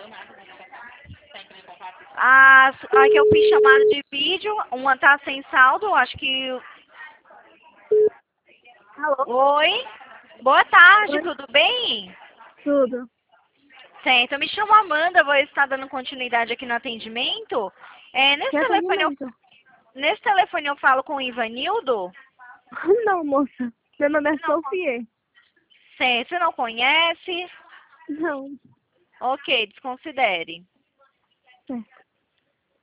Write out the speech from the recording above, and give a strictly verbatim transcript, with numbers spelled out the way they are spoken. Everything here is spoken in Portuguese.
As, a que eu fiz chamada de vídeo, uma tá sem saldo, acho que... Alô? Oi? Boa tarde, Oi? tudo bem? Tudo. Certo, eu me chamo Amanda, vou estar dando continuidade aqui no atendimento. É, nesse, Que telefone eu, atendimento? nesse telefone eu falo com o Ivanildo? Não, moça. Meu nome é Não. Sofia. Certo, você não conhece? Não. Ok, desconsidere. É.